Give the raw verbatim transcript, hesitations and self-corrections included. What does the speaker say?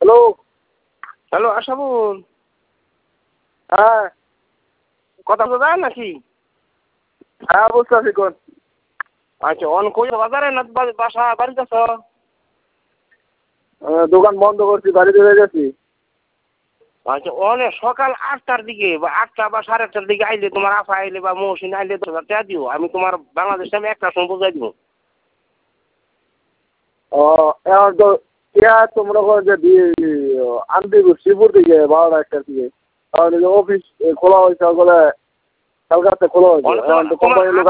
Hello hello Ashabul, হ্যাঁ কথা তো যায় নাকি? হ্যাঁ বুঝতে পারছি কোন আচ্ছা, অন কই বাজারে না বা- বাসা বাড়িতে আছো? আহ, দোকান বন্ধ করছি, বাড়িতে হয়ে গেছি। আচ্ছা, অনেক সকাল আটটার দিকে বা আটটা বা সাড়ে আটটার দিকে আইলে তোমার আফা আইলে বা মৌসিন আইলে দশ হাজার টাকা দিও, আমি তোমার বাংলাদেশ আমি একটা সময় বুঝাই দিব। ও এখন তো ইয়া তোমরা করে যে দিয়ে আনতে শ্রীপুর দিকে বারোটা একটার দিকে, কারণ এই যে অফিস খোলা হয়েছে ওগুলো কালকে খোলা হয়েছে, অনেক এখন তো তোমার কোম্পানির লোক